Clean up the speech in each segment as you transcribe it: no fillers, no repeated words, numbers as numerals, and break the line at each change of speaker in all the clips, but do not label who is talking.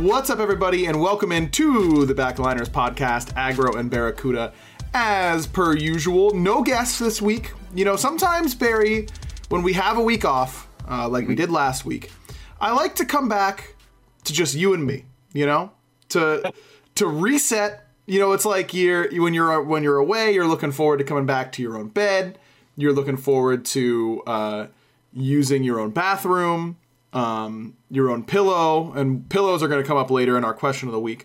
What's up, everybody, and welcome into the Backliners podcast, Aggro and Barracuda. As per usual, no guests this week. You know, sometimes, Barry, when we have a week off, like we did last week, I like to come back to just you and me, you know? To reset. You know, it's like when you're away, you're looking forward to coming back to your own bed. You're looking forward to using your own bathroom, your own pillow, and pillows are going to come up later in our question of the week.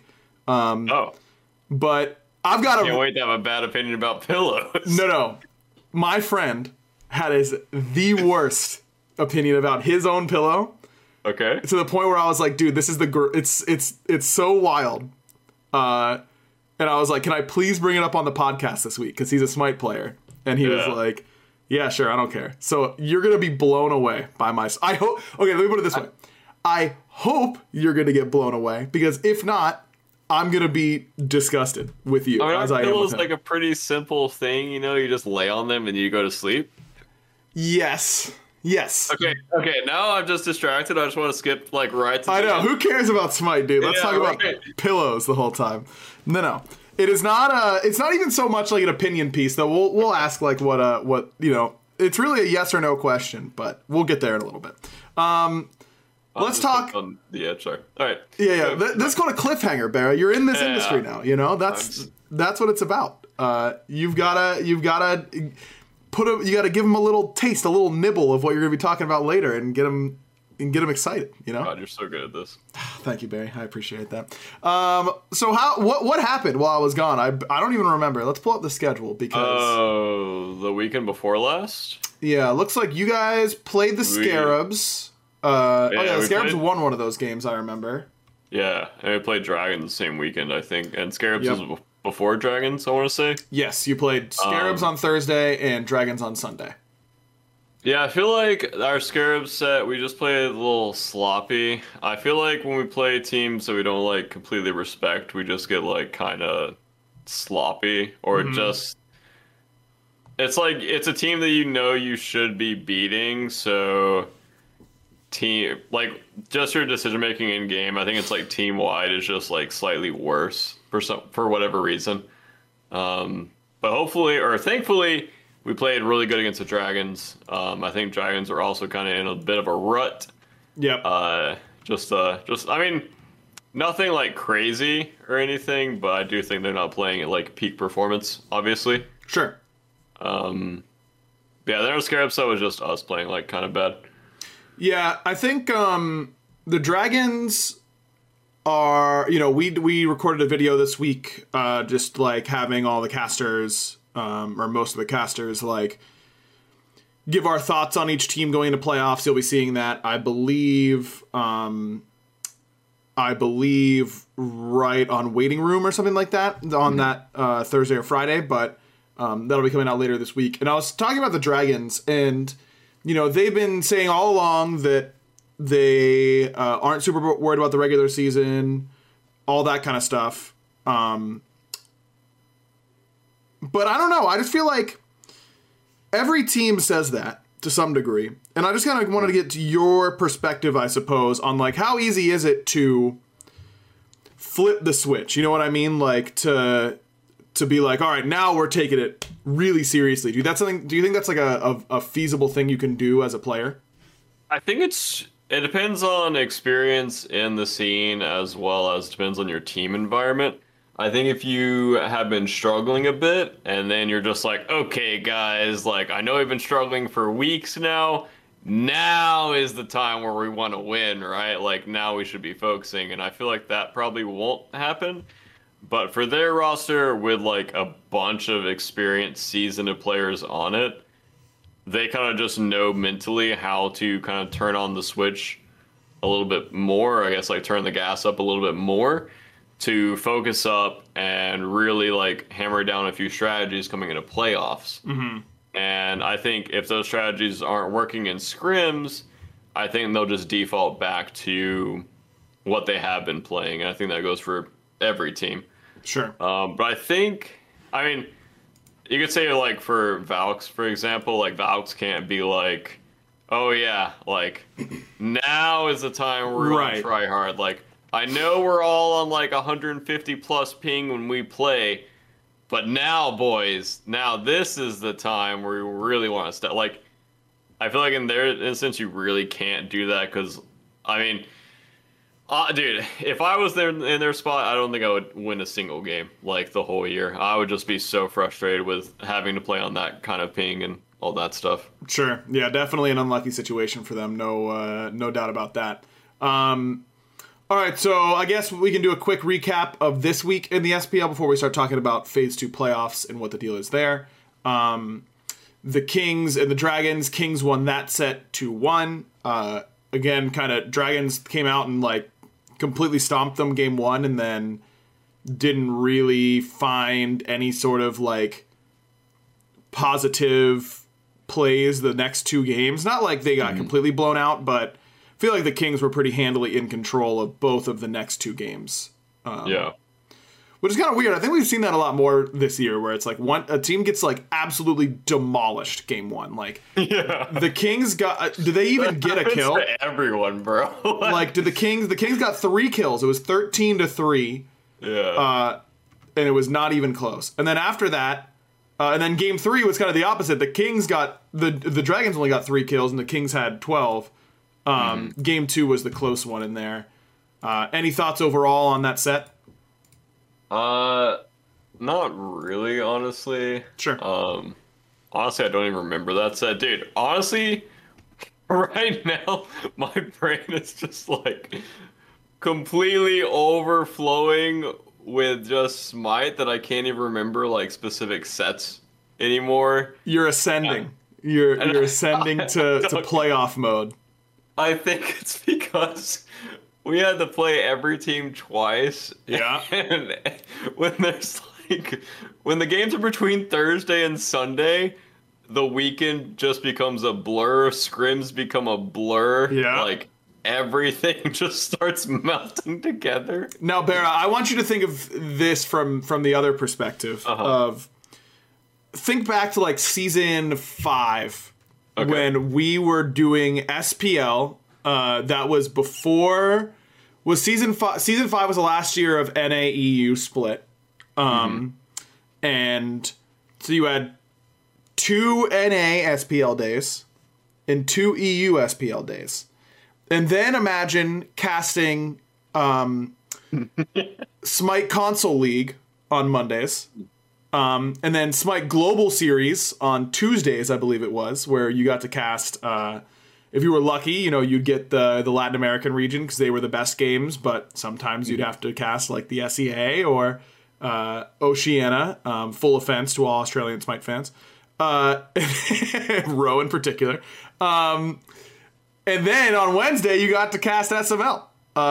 But I've got
Can't wait to have a bad opinion about pillows.
No. My friend had the worst opinion about his own pillow.
Okay.
To the point where I was like, dude, this is it's so wild. And I was like, can I please bring it up on the podcast this week? Because he's a Smite player. And he was like, yeah, sure, I don't care. So you're going to be blown away by I hope. Okay, let me put it this way. I hope you're going to get blown away. Because if not, I'm going to be disgusted with you.
I mean,
as I am with
pillows
him.
like a pretty simple thing, you know? You just lay on them and you go to sleep.
Yes.
Okay, now I'm just distracted. I just want to skip right to
I know.
end.
Who cares about Smite, dude? Let's talk about pillows the whole time. No. It is not it's not even so much like an opinion piece, though. We'll ask like what you know. It's really a yes or no question, but we'll get there in a little bit. Let's talk
on the edge. Sorry. All right.
Yeah. This is called a cliffhanger, Barry. You're in this industry now. You know that's what it's about. You've gotta you gotta give them a little taste, a little nibble of what you're gonna be talking about later, and get them excited. You know.
God, you're so good at this.
Thank you, Barry. I appreciate that. So what happened while I was gone? I don't even remember. Let's pull up the schedule because
the weekend before last.
Yeah, looks like you guys played the Scarabs. The Scarabs won one of those games. I remember. Yeah,
and we played Dragons the same weekend, I think, and Scarabs was before Dragons. I want to say.
Yes, you played Scarabs on Thursday and Dragons on Sunday.
Yeah, I feel like our Scarab set, we just played a little sloppy. I feel like when we play teams that we don't like completely respect, we just get like kind of sloppy or just. It's like it's a team that you know you should be beating, so just your decision making in game. I think it's like team wide is just like slightly worse for whatever reason. But thankfully. We played really good against the Dragons. I think Dragons are also kind of in a bit of a rut.
Yep.
I mean, nothing like crazy or anything, but I do think they're not playing at like peak performance, obviously.
Sure.
Their Scarab set was just us playing like kind of bad.
Yeah, I think the Dragons are, you know, we recorded a video this week just like having all the casters or most of the casters, like, give our thoughts on each team going into playoffs. You'll be seeing that, I believe right on Waiting Room or something like that on that Thursday or Friday, but that'll be coming out later this week. And I was talking about the Dragons, and, you know, they've been saying all along that they aren't super worried about the regular season, all that kind of stuff. But I don't know. I just feel like every team says that to some degree. And I just kind of wanted to get to your perspective, I suppose, on like how easy is it to flip the switch? You know what I mean? Like to be like, all right, now we're taking it really seriously. Do you think that's like a feasible thing you can do as a player?
I think it depends on experience in the scene as well as depends on your team environment. I think if you have been struggling a bit and then you're just like, okay, guys, like, I know we've been struggling for weeks now. Now is the time where we want to win, right? Like, now we should be focusing. And I feel like that probably won't happen. But for their roster with, like, a bunch of experienced, seasoned players on it, they kind of just know mentally how to kind of turn on the switch a little bit more. I guess, like, turn the gas up a little bit more to focus up and really like hammer down a few strategies coming into playoffs. And I think if those strategies aren't working in scrims, I think they'll just default back to what they have been playing. And I think that goes for every team.
Sure.
But I mean, you could say like for Valks, for example, like Valks can't be like, oh yeah, like now is the time where we're going to try hard. Like I know we're all on like 150 plus ping when we play, but now, boys, now this is the time where we really want to start. Like, I feel like in their instance, you really can't do that because, I mean, dude, if I was there in their spot, I don't think I would win a single game like the whole year. I would just be so frustrated with having to play on that kind of ping and all that stuff.
Sure. Yeah, definitely an unlucky situation for them. No doubt about that. All right, so I guess we can do a quick recap of this week in the SPL before we start talking about Phase 2 playoffs and what the deal is there. The Kings and the Dragons. Kings won that set 2-1. Again, kind of Dragons came out and like completely stomped them game 1 and then didn't really find any sort of like positive plays the next 2 games. Not like they got completely blown out, but I feel like the Kings were pretty handily in control of both of the next 2 games.
Yeah.
Which is kind of weird. I think we've seen that a lot more this year, where it's like a team gets like absolutely demolished game 1. Like,
Yeah.
the Kings got. Did they even get a kill?
To everyone, bro.
Like, did the Kings got 3 kills. It was 13-3.
Yeah.
And it was not even close. And then after that, and then game 3 was kind of the opposite. The Kings got the Dragons only got 3 kills, and the Kings had 12. Game 2 was the close one in there. Any thoughts overall on that set?
Not really, honestly.
Sure.
Honestly, I don't even remember that set. Dude, honestly, right now, my brain is just like completely overflowing with just Smite that I can't even remember like specific sets anymore.
You're ascending. You're ascending to playoff mode.
I think it's because we had to play every team twice.
Yeah.
And when the games are between Thursday and Sunday, the weekend just becomes a blur. Scrims become a blur.
Yeah.
Like everything just starts melting together.
Now, Bara, I want you to think of this from the other perspective of think back to like season 5 when we were doing SPL. That was before. Was season 5? Season 5 was the last year of NA-EU split, and so you had 2 NA SPL days and 2 EU SPL days, and then imagine casting Smite Console League on Mondays, and then Smite Global Series on Tuesdays, I believe it was, where you got to cast. If you were lucky, you'd get the Latin American region because they were the best games, but sometimes you'd have to cast like the SEA or Oceania, full offense to all Australian Smite fans, Roe in particular. And then on Wednesday, you got to cast SML.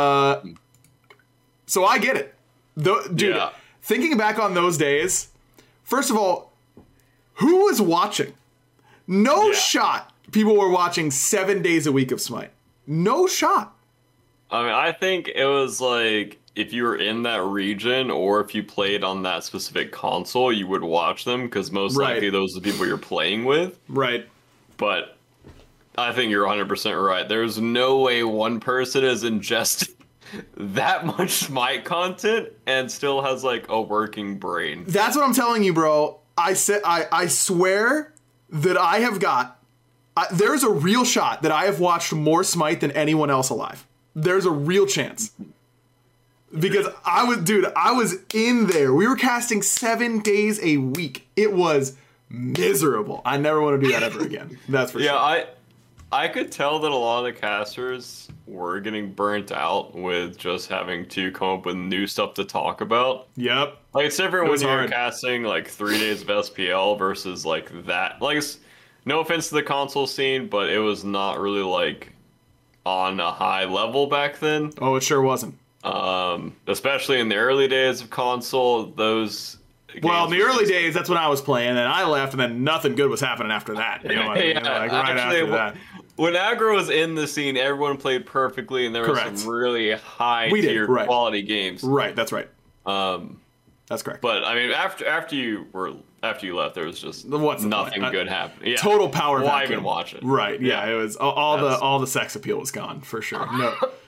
So I get it. Dude, thinking back on those days, first of all, who was watching? No shot. People were watching 7 days a week of Smite. No shot.
I mean, I think it was like if you were in that region or if you played on that specific console, you would watch them because most likely those are the people you're playing with.
Right.
But I think you're 100% right. There's no way one person is ingesting that much Smite content and still has like a working brain.
That's what I'm telling you, bro. I swear that I have got. There's a real shot that I have watched more Smite than anyone else alive. There's a real chance. Because I was in there. We were casting 7 days a week. It was miserable. I never want to do that ever again. That's for sure.
Yeah, I could tell that a lot of the casters were getting burnt out with just having to come up with new stuff to talk about.
Yep.
Like, it's different when you're
hard.
casting like 3 days of SPL versus like that. Like, no offense to the console scene, but it was not really like on a high level back then.
Oh, it sure wasn't.
Especially in the early days of console, those.
Well, in the early days, that's when I was playing, and I left, and then nothing good was happening after that. Right after that.
When Aggro was in the scene, everyone played perfectly, and there were some really high tier quality games.
Right, that's right. That's correct.
But I mean, after you left, there was just nothing good happening. Yeah.
Total power vacuum.
Why even watch it?
Right. Yeah. It was all the sex appeal was gone for sure.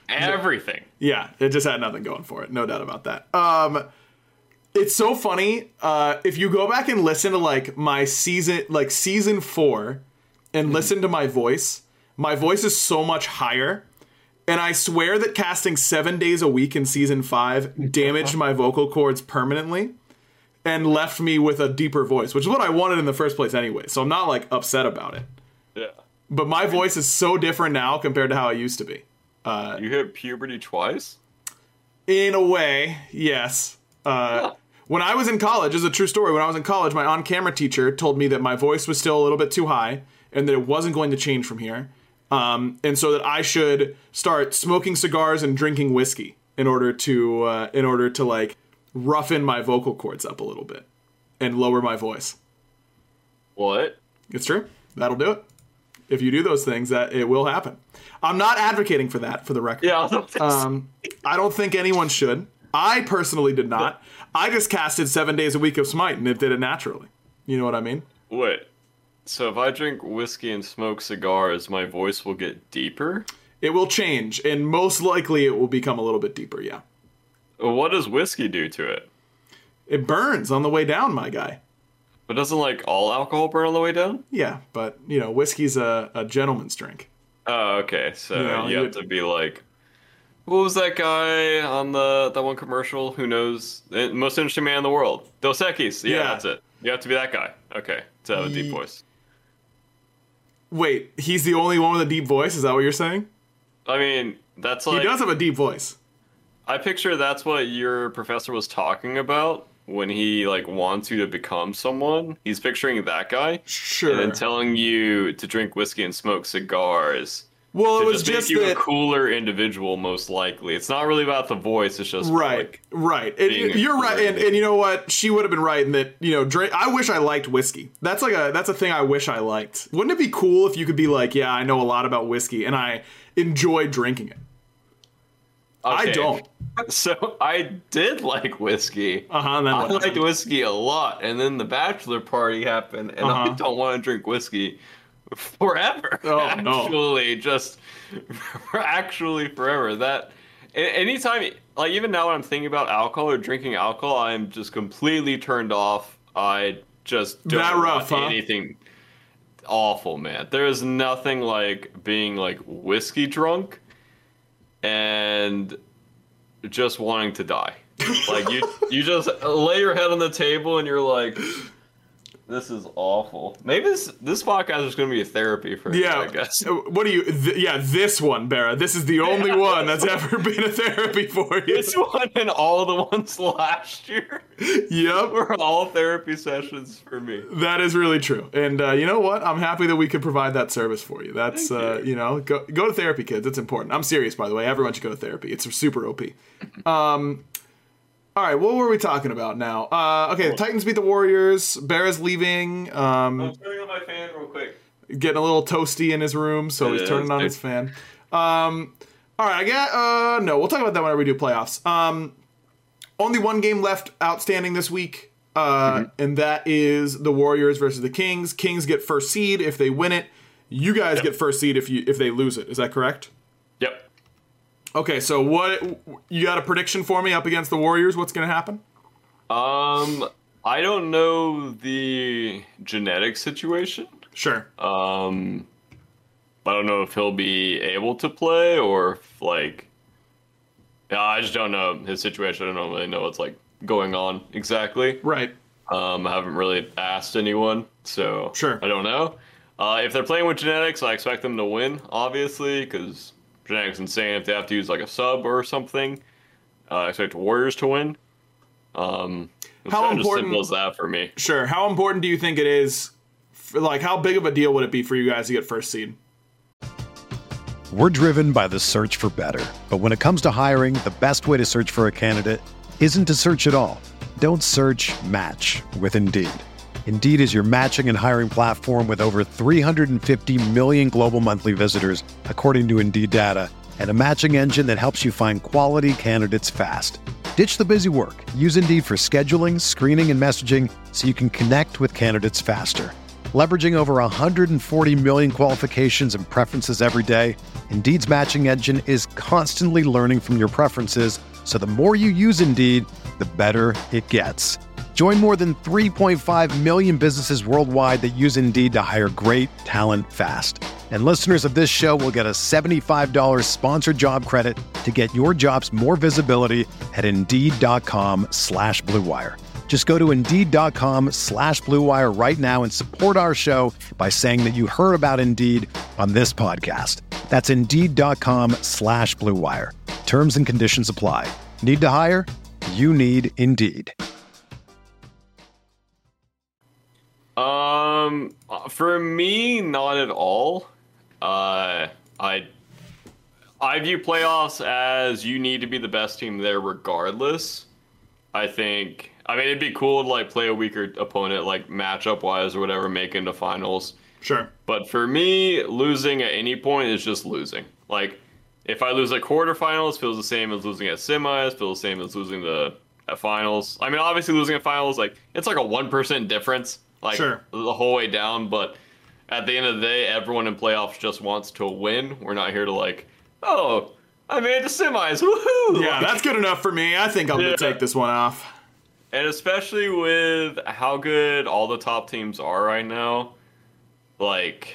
everything.
Yeah, it just had nothing going for it. No doubt about that. It's so funny. If you go back and listen to like my season 4 and listen to my voice is so much higher. And I swear that casting 7 days a week in season 5 damaged my vocal cords permanently and left me with a deeper voice, which is what I wanted in the first place anyway. So I'm not like upset about it.
Yeah.
But my voice is so different now compared to how it used to be.
You hit puberty twice?
In a way, yes. When I was in college, it's a true story. When I was in college, my on-camera teacher told me that my voice was still a little bit too high and that it wasn't going to change from here. And so that I should start smoking cigars and drinking whiskey in order to like roughen my vocal cords up a little bit and lower my voice.
What?
It's true. That'll do it. If you do those things, that it will happen. I'm not advocating for that, for the record.
Yeah.
I don't think anyone should. I personally did not. I just casted 7 days a week of Smite, and it did it naturally. You know what I mean?
Wait. So if I drink whiskey and smoke cigars, my voice will get deeper?
It will change, and most likely it will become a little bit deeper, yeah.
What does whiskey do to it?
It burns on the way down, my guy.
But doesn't, like, all alcohol burn on the way down?
Yeah, but, you know, whiskey's a gentleman's drink.
Oh, okay. So you have to be like... What was that guy on that one commercial? Who knows? The most interesting man in the world. Dos Equis. Yeah, that's it. You have to be that guy. Okay. To have a deep voice.
Wait, he's the only one with a deep voice? Is that what you're saying?
I mean, that's like...
He does have a deep voice.
I picture that's what your professor was talking about when he, like, wants you to become someone. He's picturing that guy.
Sure.
And then telling you to drink whiskey and smoke cigars.
Well, it was
just make you a cooler individual, most likely. It's not really about the voice. It's just
right. You're right, and you know what? She would have been right in that. You know, I wish I liked whiskey. That's a thing I wish I liked. Wouldn't it be cool if you could be like, yeah, I know a lot about whiskey and I enjoy drinking it.
Okay.
I don't.
So I did like whiskey.
I
liked whiskey a lot, and then the bachelor party happened, and I don't want to drink whiskey forever.
Oh,
actually forever. That anytime, like even now when I'm thinking about alcohol or drinking alcohol, I'm just completely turned off. I just don't want anything. Awful, man. There is nothing like being like whiskey drunk and just wanting to die. Like you just lay your head on the table and you're like, this is awful. Maybe this podcast is going to be a therapy for me, I guess.
What do you... this one, Barra. This is the only one that's ever been a therapy for you.
This one and all the ones last year.
Yep.
Were all therapy sessions for me.
That is really true. And you know what? I'm happy that we could provide that service for you. That's, you know, go to therapy, kids. It's important. I'm serious, by the way. Everyone should go to therapy. It's super OP. All right, what were we talking about now? Okay, the Titans beat the Warriors. Barra's leaving.
I'm turning on my fan real quick.
Getting a little toasty in his room, so he's turning on his fan. All right, I guess... no, we'll talk about that whenever we do playoffs. Only one game left outstanding this week, and that is the Warriors versus the Kings. Kings get first seed if they win it. You guys get first seed if they lose it. Is that correct?
Yep.
Okay, so what you got a prediction for me up against the Warriors? What's going to happen?
I don't know the genetic situation.
Sure.
I don't know if he'll be able to play or if, like, yeah, I just don't know his situation. I don't really know what's like going on exactly.
Right.
I haven't really asked anyone, so
sure.
I don't know. If they're playing with genetics, I expect them to win, obviously, because genetics insane. If they have to use like a sub or something, I expect Warriors to win.
How important?
Just simple as that for me.
Sure. How important do you think it is? Like, how big of a deal would it be for you guys to get first seed?
We're driven by the search for better, but when it comes to hiring, the best way to search for a candidate isn't to search at all. Don't search. Match with Indeed. Indeed is your matching and hiring platform with over 350 million global monthly visitors, according to Indeed data, and a matching engine that helps you find quality candidates fast. Ditch the busy work. Use Indeed for scheduling, screening, and messaging so you can connect with candidates faster. Leveraging over 140 million qualifications and preferences every day, Indeed's matching engine is constantly learning from your preferences, so the more you use Indeed, the better it gets. Join more than 3.5 million businesses worldwide that use Indeed to hire great talent fast. And listeners of this show will get a $75 sponsored job credit to get your jobs more visibility at Indeed.com/Blue Wire. Just go to Indeed.com/Blue Wire right now and support our show by saying that you heard about Indeed on this podcast. That's Indeed.com/Blue Wire. Terms and conditions apply. Need to hire? You need Indeed.
For me, not at all. I view playoffs as you need to be the best team there regardless. I mean, it'd be cool to like play a weaker opponent, like matchup wise or whatever, make into finals.
Sure.
But for me, losing at any point is just losing. Like, if I lose at quarterfinals, feels the same as losing at semis, feels the same as losing at finals. I mean, obviously losing at finals, like, it's like a 1% difference, like,
sure,
the whole way down. But at the end of the day, everyone in playoffs just wants to win. We're not here to like, oh, I made the semis, woohoo!
Yeah, that's good enough for me. I think I'm going to take this one off.
And especially with how good all the top teams are right now, like,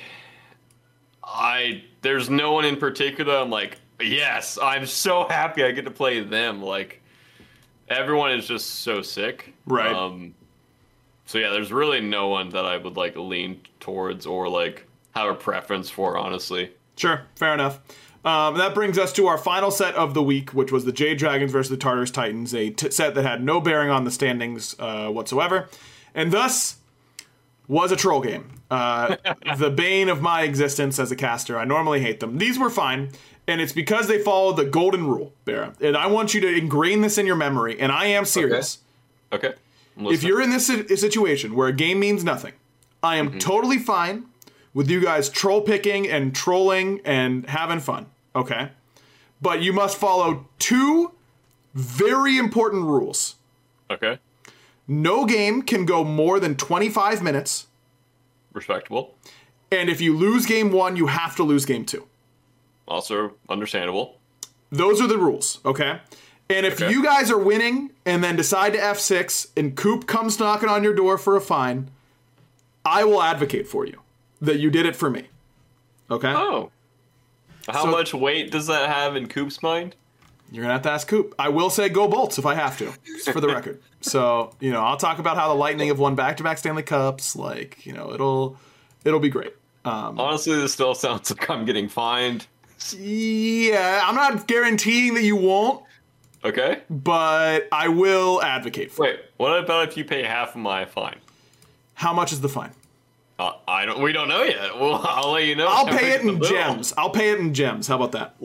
there's no one in particular I'm like, yes, I'm so happy I get to play them. Like, everyone is just so sick.
Right.
So yeah, there's really no one that I would like lean towards or like have a preference for, honestly.
Sure, fair enough. That brings us to our final set of the week, which was the Jade Dragons versus the Tartarus Titans, a set that had no bearing on the standings whatsoever, and thus was a troll game. The bane of my existence as a caster. I normally hate them. These were fine, and it's because they follow the golden rule, Bera. And I want you to ingrain this in your memory, and I am serious.
Okay.
If you're in this situation where a game means nothing, I am totally fine with you guys troll picking and trolling and having fun, okay? But you must follow two very important rules.
Okay.
No game can go more than 25 minutes.
Respectable.
And if you lose game one, you have to lose game two.
Also understandable.
Those are the rules, okay? And if you guys are winning and then decide to F6 and Coop comes knocking on your door for a fine, I will advocate for you that you did it for me. Okay?
Oh. How much weight does that have in Coop's mind?
You're going to have to ask Coop. I will say go Bolts if I have to, just for the record. So, I'll talk about how the Lightning have won back-to-back Stanley Cups. Like, it'll be great.
Honestly, this still sounds like I'm getting fined.
Yeah, I'm not guaranteeing that you won't.
Okay.
But I will advocate for it.
Wait, what about if you pay half of my fine?
How much is the fine?
We don't know yet. Well, I'll let you know.
I'll pay it in gems. How about that?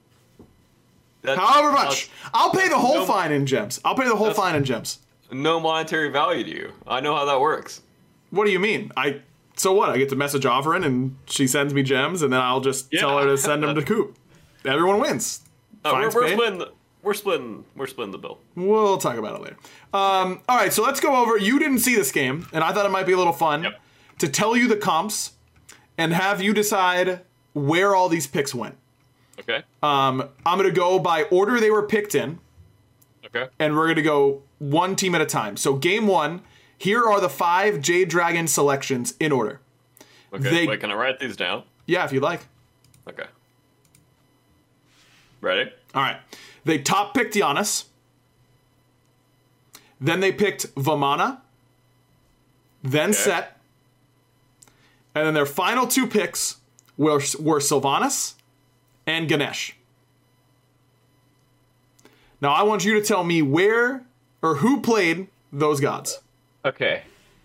However much. I'll pay the whole fine in gems. No
monetary value to you. I know how that works.
What do you mean? So what? I get to message Offering and she sends me gems and then I'll just tell her to send them to Coop. Everyone wins.
We're splitting the bill.
We'll talk about it later. All right, so let's go over. You didn't see this game, and I thought it might be a little fun to tell you the comps and have you decide where all these picks went.
Okay.
I'm going to go by order they were picked in.
Okay.
And we're going to go one team at a time. So game one, here are the 5 Jade Dragon selections in order.
Okay, wait, can I write these down?
Yeah, if you'd like.
Okay. Ready?
All right. They top picked Giannis. Then they picked Vamana. Then Set. And then their final 2 picks were Sylvanas and Ganesh. Now I want you to tell me where or who played those gods.
Okay.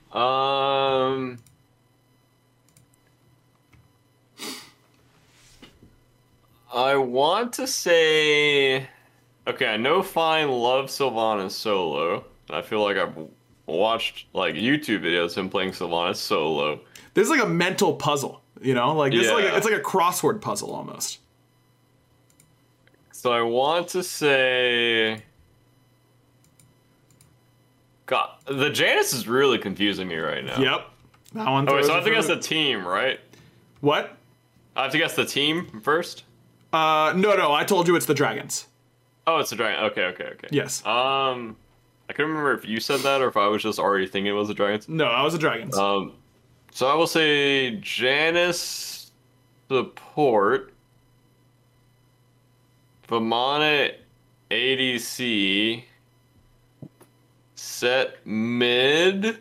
I want to say... Okay, I know Fine loves Sylvanas solo. I feel like I've watched like YouTube videos of him playing Sylvanas solo.
There's like a mental puzzle, Like it's like a crossword puzzle almost.
So I want to say... God, the Janus is really confusing me right now.
Yep. That one.
Oh, wait,
throws
so I
you
have to
for
guess
a
the team, right?
What?
I have to guess the team first?
No. I told you it's the Dragons.
Oh, it's a dragon. Okay.
Yes.
I couldn't remember if you said that or if I was just already thinking it was the Dragons.
No, I was the Dragons.
So I will say Janus support, Vamana ADC, Set mid,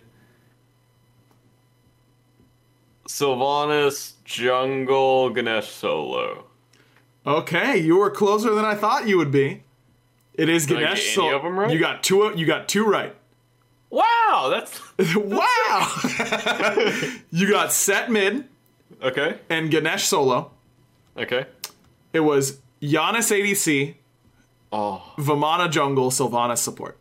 Sylvanas jungle, Ganesh solo.
Okay, you were closer than I thought you would be. It is
Did I
Ganesh.
get any of them right?
You got two. You got two right.
Wow, that's
Wow. You got Set mid
okay.
and Ganesh solo.
Okay.
It was Giannis ADC,
Oh,
Vamana jungle, Sylvanas support.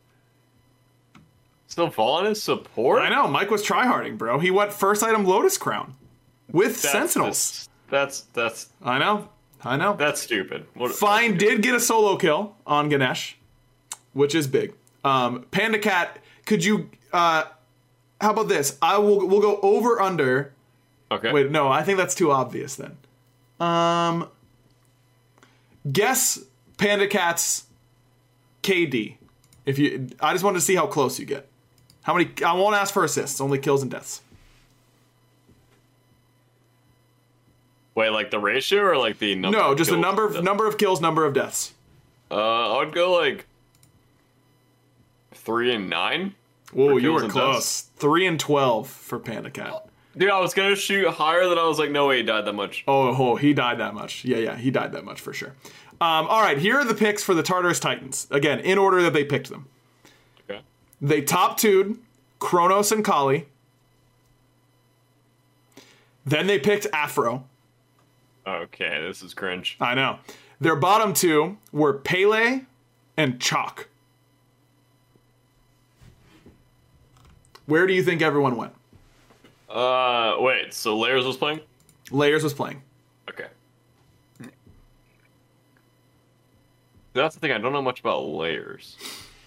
Sylvanas support.
I know, Mike was tryharding, bro. He went first item Lotus Crown with Sentinels.
That's
I know.
that's stupid.
Fine did get a solo kill on Ganesh, which is big. Panda Cat, could you? How about this? We'll go over under.
Okay.
Wait, no, I think that's too obvious then. Guess Panda Cat's KD. I just wanted to see how close you get. How many? I won't ask for assists. Only kills and deaths.
Wait, like the ratio or like the number?
No,
of
just the
kills?
number of kills, number of deaths.
I would go like 3 and 9.
Whoa, you
kills
were
and
close.
deaths.
3 and 12 for Panda Cat.
Dude, I was gonna shoot higher than I was like, no way, he died that much.
Oh, he died that much. Yeah, he died that much for sure. All right, here are the picks for the Tartarus Titans. Again, in order that they picked them.
Okay.
They top 2'd Kronos and Kali. Then they picked Afro.
Okay, this is cringe.
I know. Their bottom 2 were Pele and Chalk. Where do you think everyone went?
Wait, so Layers was playing?
Layers was playing.
Okay. That's the thing, I don't know much about Layers.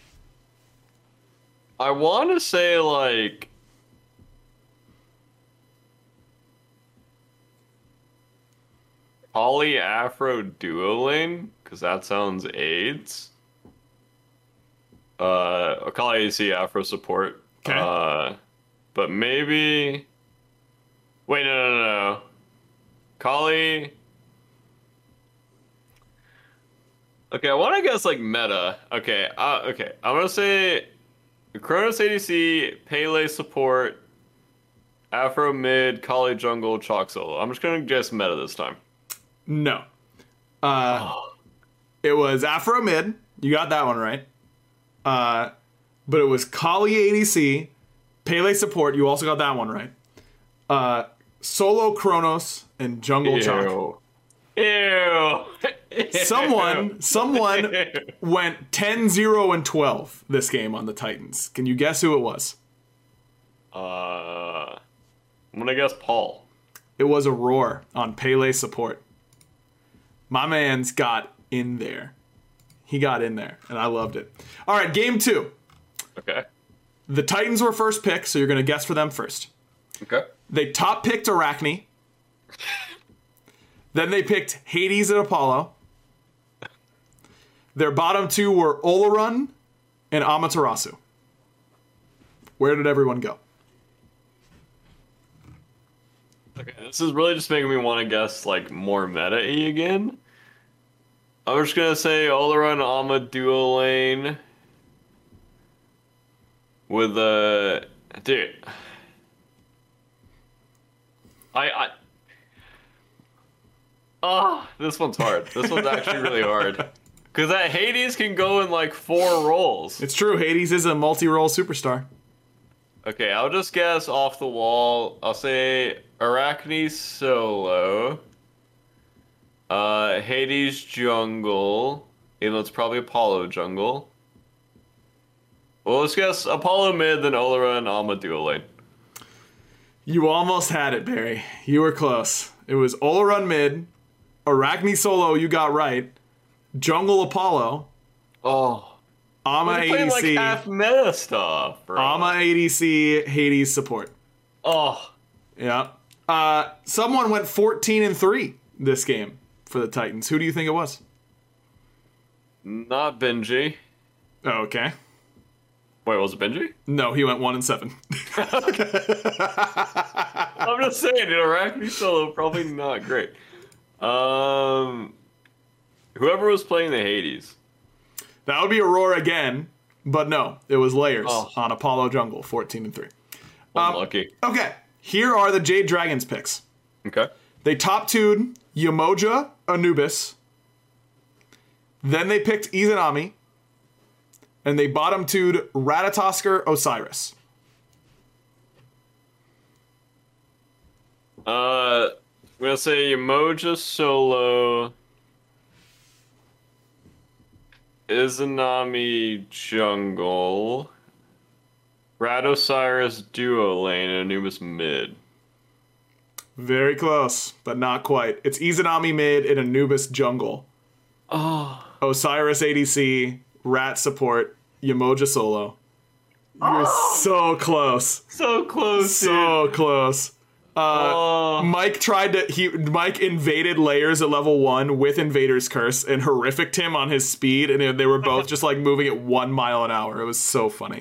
I want to say, like... Poly Afro duo lane, because that sounds AIDS. Kali AC Afro support.
Okay.
But maybe... Wait, no. Kali... Okay, I want to guess, like, meta. Okay, I'm gonna say Kronos ADC, Pele support, Afro mid, Kali jungle, Chalk solo. I'm just gonna guess meta this time.
No. It was Afro mid. You got that one right. But it was Kali ADC, Pele support. You also got that one right. Solo Kronos and jungle Chalk.
Ew.
Someone went 10-0 and 12 this game on the Titans. Can you guess who it was?
I'm gonna guess Paul.
It was a roar on Pele support. My man's got in there. He got in there, and I loved it. All right, game 2.
Okay.
The Titans were first pick, so you're going to guess for them first.
Okay.
They top picked Arachne. Then they picked Hades and Apollo. Their bottom 2 were Olorun and Amaterasu. Where did everyone go?
Okay, this is really just making me want to guess, like, more meta-y again. I'm just gonna say Olorun Ama duo lane with dude. This one's hard. This one's actually really hard. Because that Hades can go in like 4 roles.
It's true, Hades is a multi-role superstar.
Okay, I'll just guess off the wall. I'll say Arachne solo. Hades jungle. Even though it's probably Apollo jungle. Well, let's guess Apollo mid, then Olorun and Alma duo lane.
You almost had it, Barry. You were close. It was Olorun mid, Arachne solo, you got right. Jungle Apollo.
Oh.
Ama
We're playing
ADC.
like half meta stuff, bro.
Ama ADC, Hades support.
Oh,
Yeah. Someone went 14-3 this game for the Titans. Who do you think it was?
not Benji.
Oh, okay.
Wait, was it Benji?
No, he went 1-7.
I'm just saying, Arachne Solo probably not great. Whoever was playing the Hades.
That would be Aurora again, but no, it was Layers
Oh.
on Apollo Jungle, 14-3.
Unlucky.
Okay, here are the Jade Dragons picks.
Okay.
They top two'd Yamoja Anubis. Then they picked Izanami. And they bottom two'd Ratatoskr Osiris.
I'm gonna say Emoja Solo, Izanami Jungle, Ratosiris Duo Lane, and Anubis Mid.
Very close, but not quite. It's Izanami mid and Anubis jungle.
Oh.
Osiris ADC, Rat support, Yamoja solo. You're so close.
So close,
So close.
Oh.
Mike invaded Layers at level 1 with Invader's Curse and horrificed him on his speed, and they were both just like moving at 1 mile an hour. It was so funny.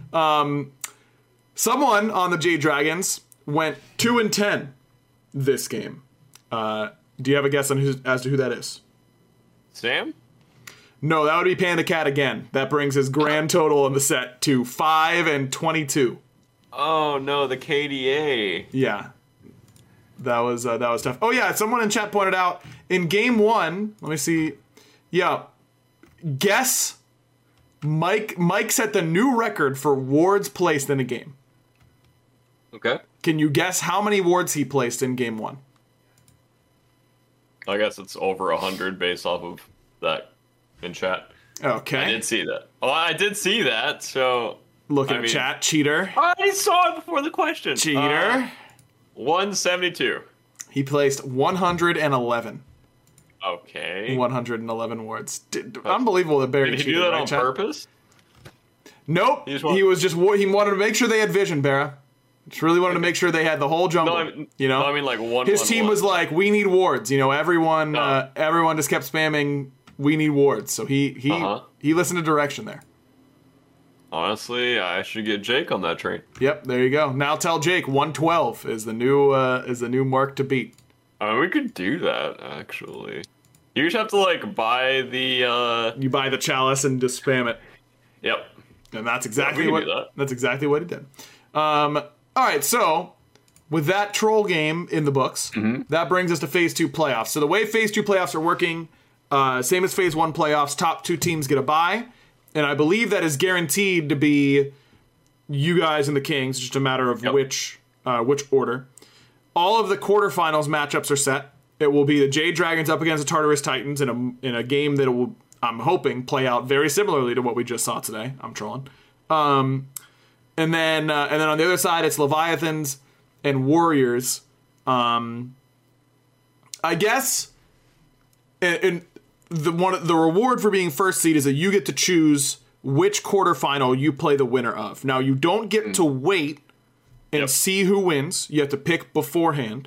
Someone on the Jade Dragons went 2-10 this game. Do you have a guess on as to who that is?
Sam?
No, that would be Panda Cat again. That brings his grand total in the set to 5-22.
Oh no, the KDA.
Yeah. That was tough. Oh yeah, someone in chat pointed out in game 1, let me see. Yeah. Guess Mike set the new record for wards placed in a game.
Okay.
Can you guess how many wards he placed in game 1?
I guess it's over 100 based off of that in chat.
Okay.
I did see that. Oh, I did see that, so...
Looking at chat, cheater.
I saw it before the question.
Cheater.
172.
He placed 111.
Okay.
111 wards. Unbelievable that Barry
Did he
cheated,
do that
right,
on
chat?
purpose?
Nope. He wanted to make sure they had vision, Barra. Just really wanted to make sure they had the whole jungle.
I mean like one.
His team was like, we need wards. Everyone just kept spamming, we need wards. So he listened to direction there.
Honestly, I should get Jake on that train.
Yep, there you go. Now tell Jake 112 is the new mark to beat.
I mean, we could do that actually. You just have to like buy the.
You buy the chalice and just spam it.
Yep.
And that's exactly
we can do that.
That's exactly what he did. All right, so with that troll game in the books, that brings us to Phase 2 playoffs. So the way Phase 2 playoffs are working, same as Phase 1 playoffs, top 2 teams get a bye. And I believe that is guaranteed to be you guys and the Kings, just a matter of which order. All of the quarterfinals matchups are set. It will be the Jade Dragons up against the Tartarus Titans in a game that will, I'm hoping, play out very similarly to what we just saw today. I'm trolling. And then on the other side, it's Leviathans and Warriors. I guess, and the reward for being first seed is that you get to choose which quarterfinal you play the winner of. Now, you don't get to wait and see who wins. You have to pick beforehand.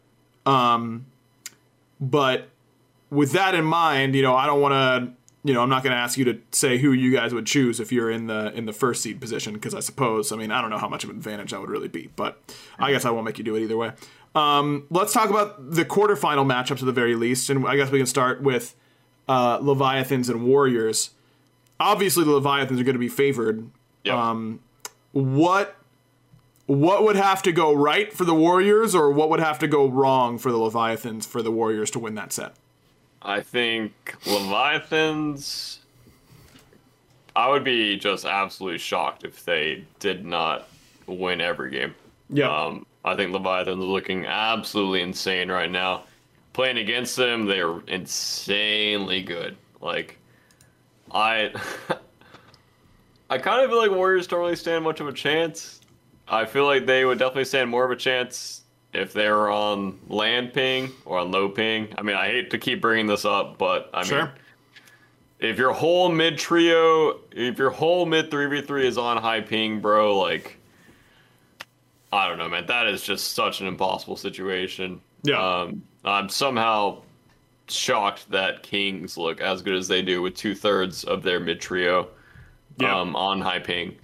But with that in mind, I don't want to. I'm not going to ask you to say who you guys would choose if you're in the first seed position, because I don't know how much of an advantage that would really be, but I guess I won't make you do it either way. Let's talk about the quarterfinal matchups at the very least, and I guess we can start with Leviathans and Warriors. Obviously, the Leviathans are going to be favored.
Yep.
What would have to go right for the Warriors, or what would have to go wrong for the Leviathans for the Warriors to win that set?
I think Leviathans, I would be just absolutely shocked if they did not win every game.
Yeah.
I think Leviathans are looking absolutely insane right now. Playing against them, they're insanely good. Like, I kind of feel like Warriors don't really stand much of a chance. I feel like they would definitely stand more of a chance if they were on land ping or on low ping. I mean, I hate to keep bringing this up, but I mean, if your whole mid 3v3 is on high ping, bro, like, I don't know, man. That is just such an impossible situation.
Yeah.
I'm somehow shocked that Kings look as good as they do with 2/3 of their mid trio on high ping.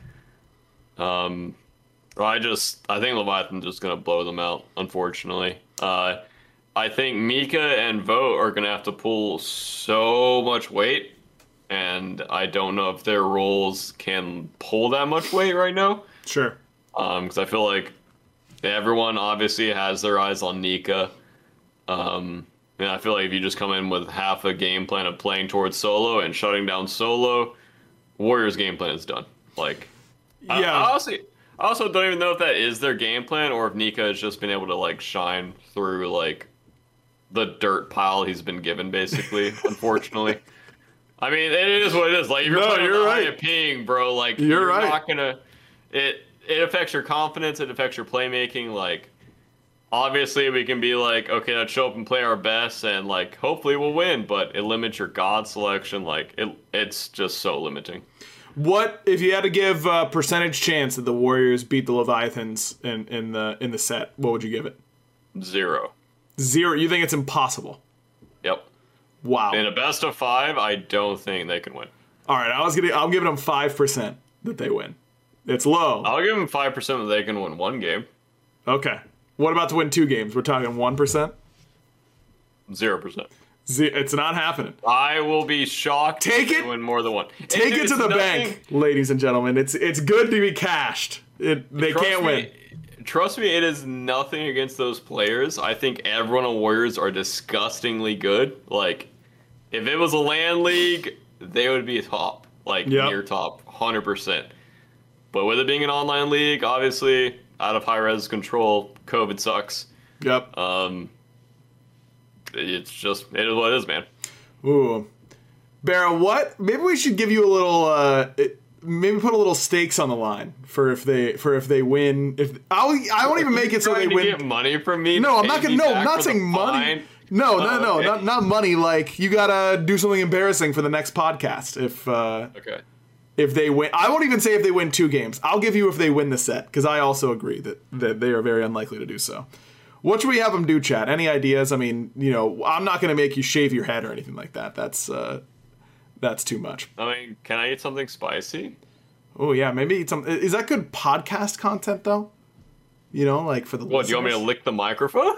I think Leviathan's just gonna blow them out, unfortunately. I think Mika and Vote are gonna have to pull so much weight, and I don't know if their roles can pull that much weight right now.
Sure.
Because I feel like everyone obviously has their eyes on Nika. And I feel like if you just come in with half a game plan of playing towards solo and shutting down solo, Warriors' game plan is done. Like,
Yeah.
I also don't even know if that is their game plan or if Nika has just been able to like shine through like the dirt pile he's been given, basically. Unfortunately, I mean, it is what it is. Like, if you're playing with high ping, bro, like you're not gonna. It affects your confidence. It affects your playmaking. Like, obviously, we can be like, okay, let's show up and play our best, and like, hopefully, we'll win. But it limits your god selection. Like, it's just so limiting.
What if you had to give a percentage chance that the Warriors beat the Leviathans in the set? What would you give it?
0.
0. You think it's impossible?
Yep.
Wow.
In a best of 5, I don't think they can win.
All right, I'm giving them 5% that they win. It's low.
I'll give them 5% that they can win one game.
Okay. What about to win 2 games? We're talking 1%?
0%.
It's not happening.
I will be shocked
if
they win more than one.
Take it to the bank, ladies and gentlemen. It's good to be cashed. They can't win.
Trust me, it is nothing against those players. I think everyone on Warriors are disgustingly good. Like, if it was a LAN league, they would be top. Like, near top, 100%. But with it being an online league, obviously, out of high-res control, COVID sucks.
Yep.
It's just, it is what it is, man.
Ooh. Barra, what? Maybe we should give you a little, maybe put a little stakes on the line for if they win. I won't even make it so they win.
Get money from me?
No, I'm not gonna. No, I'm not saying money. No, okay. not money. Like, you gotta do something embarrassing for the next podcast. If they win, I won't even say if they win 2 games. I'll give you if they win the set, because I also agree that they are very unlikely to do so. What should we have them do, chat? Any ideas? I mean, I'm not going to make you shave your head or anything like that. That's too much.
I mean, can I eat something spicy?
Oh, yeah, maybe eat some. Is that good podcast content, though? Like for the
What, do you want me to lick the microphone?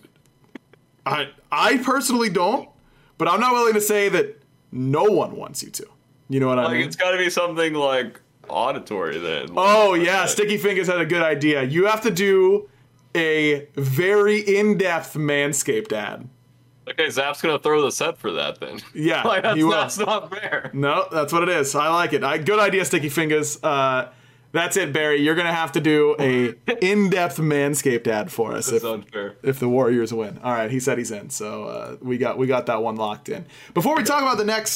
I personally don't, but I'm not willing to say that no one wants you to. You know what I mean?
It's got to be something like auditory then.
Oh, yeah, Sticky Fingers had a good idea. You have to do a very in-depth Manscaped ad.
Okay, Zap's gonna throw the set for that then.
Yeah,
that's not fair.
No, that's what it is. I like it. Good idea, Sticky Fingers. That's it, Barry. You're gonna have to do a in-depth Manscaped ad for us if the Warriors win. All right, he said he's in, so we got that one locked in. Before we talk about the next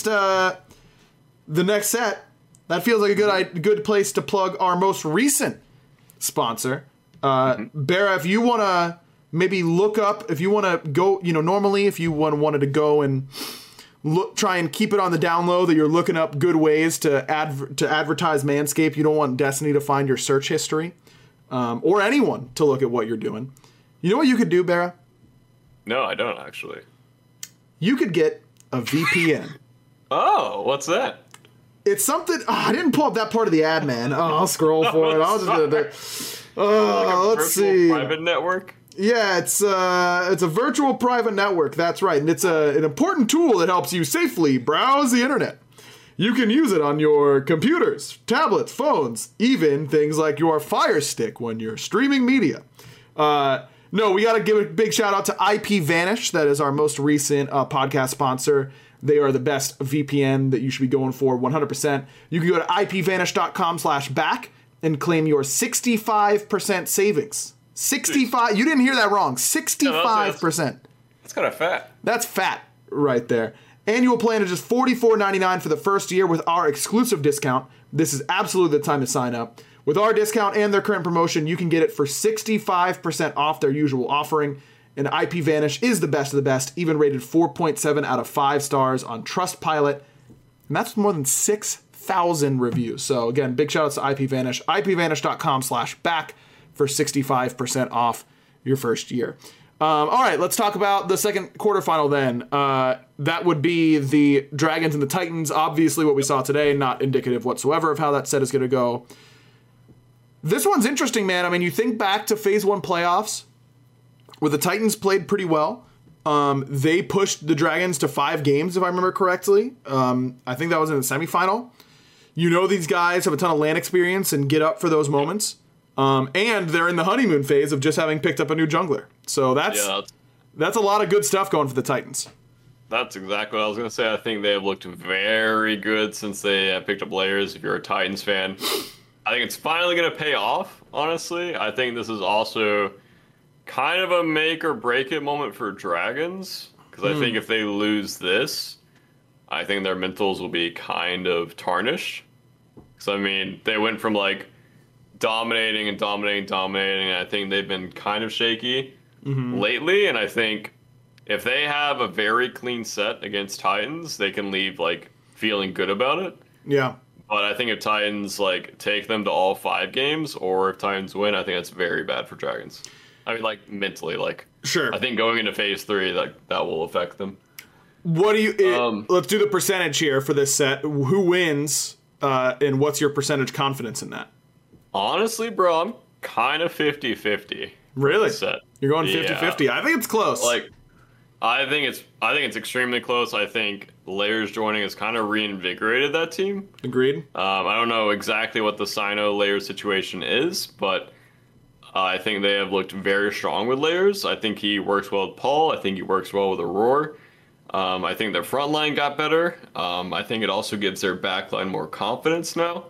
set, that feels like a good place to plug our most recent sponsor. Barra, if you want to maybe look up, if you want to go, normally if you wanted to go and try and keep it on the down low that you're looking up good ways to advertise Manscaped, you don't want Destiny to find your search history, or anyone to look at what you're doing. You know what you could do, Barra?
No, I don't actually.
You could get a VPN.
Oh, what's that?
It's something. I didn't pull up that part of the ad, man. I'll scroll for it. I'll just do it. Let's see.
Private network?
Yeah, it's a virtual private network. That's right, and it's an important tool that helps you safely browse the internet. You can use it on your computers, tablets, phones, even things like your Fire Stick when you're streaming media. No, we got to give a big shout out to IPVanish. That is our most recent podcast sponsor. They are the best VPN that you should be going for 100%. You can go to ipvanish.com/back and claim your 65% savings. 65. You didn't hear that wrong. 65%.
That's kind of fat.
That's fat right there. Annual plan is just $44.99 for the first year with our exclusive discount. This is absolutely the time to sign up. With our discount and their current promotion, you can get it for 65% off their usual offering. And IPVanish is the best of the best, even rated 4.7 out of 5 stars on Trustpilot. And that's more than 6,000 reviews. So again, big shout outs to IPVanish. IPVanish.com/back for 65% off your first year. All right, let's talk about the second quarterfinal then. That would be the Dragons and the Titans. Obviously, what we saw today, not indicative whatsoever of how that set is going to go. This one's interesting, man. I mean, you think back to Phase 1 playoffs, where the Titans played pretty well. They pushed the Dragons to 5 games, if I remember correctly. I think that was in the semifinal. You know these guys have a ton of LAN experience and get up for those moments. And they're in the honeymoon phase of just having picked up a new jungler. So that's a lot of good stuff going for the Titans.
That's exactly what I was going to say. I think they have looked very good since they picked up Layers, if you're a Titans fan. I think it's finally going to pay off, honestly. I think this is also kind of a make or break it moment for Dragons. Because I think if they lose this, I think their mentals will be kind of tarnished. Because, I mean, they went from, like, dominating. I think they've been kind of shaky lately, and I think if they have a very clean set against Titans, they can leave like feeling good about it.
Yeah.
But I think if Titans like take them to all 5 games, or if Titans win, I think that's very bad for Dragons. I mean, like mentally, like
sure.
I think going into Phase 3, like that will affect them.
What do you? Let's do the percentage here for this set. Who wins, and what's your percentage confidence in that?
Honestly, bro, I'm kind of 50-50.
Really?
Set.
You're going 50-50. I think it's close.
Like, I think it's extremely close. I think Layers joining has kind of reinvigorated that team.
Agreed.
I don't know exactly what the Sino Layers situation is, but I think they have looked very strong with Layers. I think he works well with Paul. I think he works well with Aurora. I think their front line got better. I think it also gives their back line more confidence now.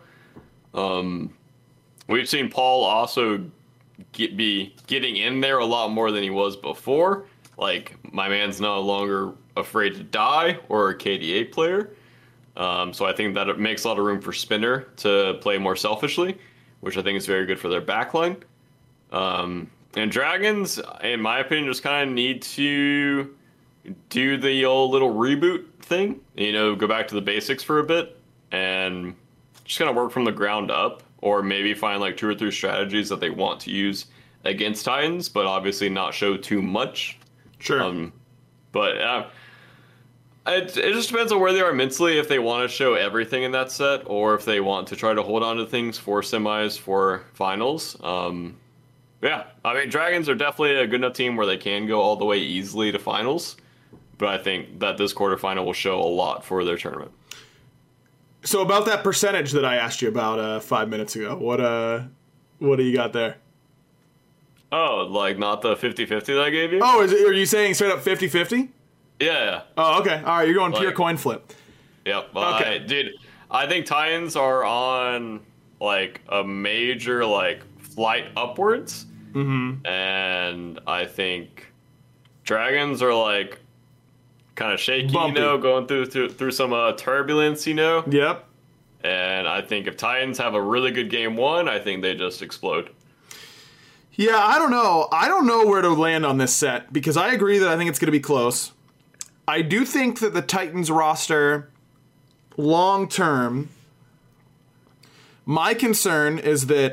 We've seen Paul also be getting in there a lot more than he was before. Like, my man's no longer afraid to die or a KDA player. So I think that it makes a lot of room for Spinner to play more selfishly, which I think is very good for their backline. And Dragons, in my opinion, just kind of need to do the old little reboot thing. You know, go back to the basics for a bit and just kind of work from the ground up. Or maybe find like 2 or 3 strategies that they want to use against Titans, but obviously not show too much.
Sure.
But it just depends on where they are mentally, if they want to show everything in that set, or if they want to try to hold on to things for semis, for finals. Yeah, I mean, Dragons are definitely a good enough team where they can go all the way easily to finals. But I think that this quarterfinal will show a lot for their tournament.
So about that percentage that I asked you about 5 minutes ago, what do you got there?
Oh, like not the 50-50 that I gave you?
Oh, are you saying straight up 50-50?
Yeah.
Oh, okay. All right, you're going pure coin flip.
Yep.
Okay.
Dude, I think Titans are on like a major like flight upwards. Mm-hmm. And I think Dragons are like kind of shaky,
bumpy.
You know, going through some turbulence, you know.
Yep.
And I think if Titans have a really good game 1, I think they just explode.
Yeah, I don't know. I don't know where to land on this set because I agree that I think it's going to be close. I do think that the Titans roster, long term, my concern is that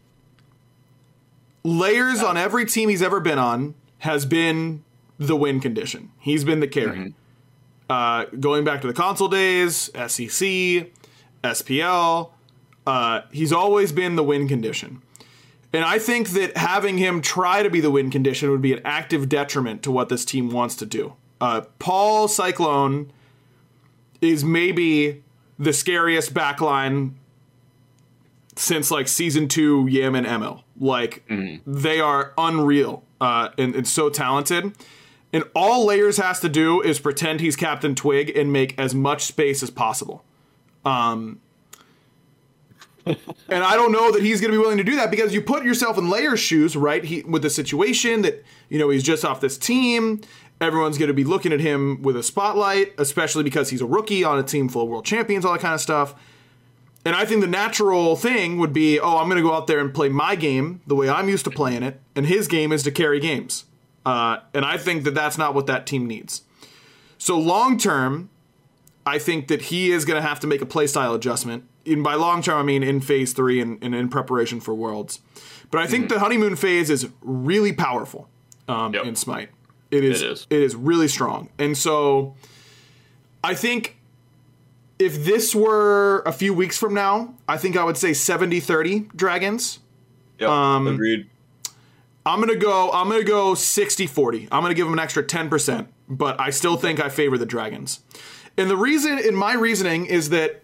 Layers on every team he's ever been on has been the win condition. He's been the carry. Mm-hmm. Going back to the console days, SEC, SPL, he's always been the win condition. And I think that having him try to be the win condition would be an active detriment to what this team wants to do. Paul Cyclone is maybe the scariest backline since like season 2 Yim and ML. Like, they are unreal and so talented. And all Layers has to do is pretend he's Captain Twig and make as much space as possible. And I don't know that he's going to be willing to do that because you put yourself in Layers' shoes, right? With the situation that, you know, he's just off this team. Everyone's going to be looking at him with a spotlight, especially because he's a rookie on a team full of world champions, all that kind of stuff. And I think the natural thing would be, I'm going to go out there and play my game the way I'm used to playing it. And his game is to carry games. And I think that that's not what that team needs. So long term, I think that he is going to have to make a playstyle adjustment by long term, I mean in phase 3 and in preparation for Worlds. But I think the honeymoon phase is really powerful in Smite. It is really strong. And so I think if this were a few weeks from now, I think I would say 70-30 Dragons.
Yep, agreed.
I'm gonna go 60-40. I'm gonna give them an extra 10%, but I still think I favor the Dragons. And the reason, in my reasoning, is that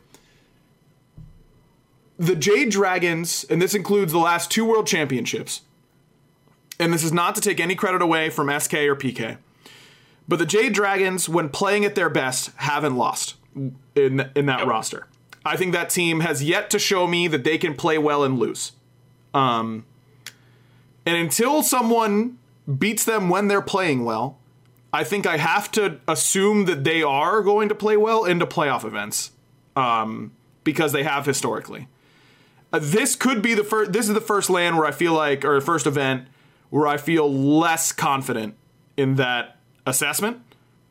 the Jade Dragons, and this includes the last 2 World Championships, and this is not to take any credit away from SK or PK, but the Jade Dragons, when playing at their best, haven't lost in that roster. I think that team has yet to show me that they can play well and lose. And until someone beats them when they're playing well, I think I have to assume that they are going to play well into playoff events, because they have historically. This could be this is the first LAN where I feel like, or first event where I feel less confident in that assessment.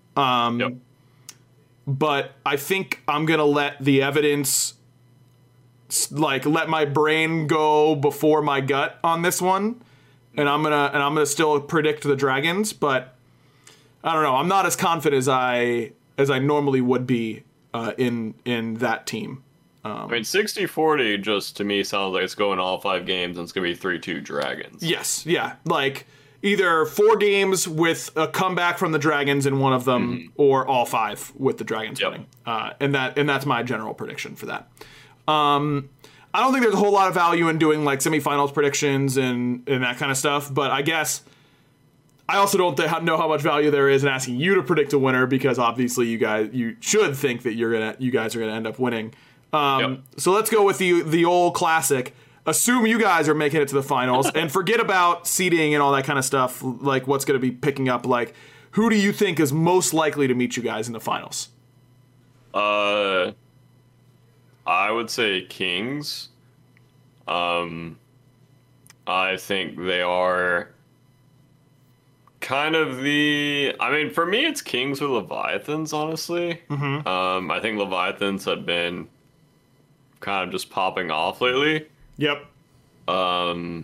But I think I'm gonna let the evidence, let my brain go before my gut on this one, and I'm gonna still predict the Dragons. But I don't know. I'm not as confident as I normally would be in that team.
I mean, 60-40 just to me sounds like it's going all 5 games and it's going to be 3-2 Dragons.
Yes, yeah. Like either 4 games with a comeback from the Dragons in one of them, or all 5 with the Dragons winning. And that's my general prediction for that. I don't think there's a whole lot of value in doing like semifinals predictions and that kind of stuff, but I guess I also don't know how much value there is in asking you to predict a winner, because obviously you should think that you guys are gonna end up winning. So let's go with the old classic. Assume you guys are making it to the finals and forget about seeding and all that kind of stuff, like what's going to be picking up. Like, who do you think is most likely to meet you guys in the finals?
I would say Kings. I think they are kind of for me, it's Kings or Leviathans, honestly. I think Leviathans have been kind of just popping off lately.
Yep.
And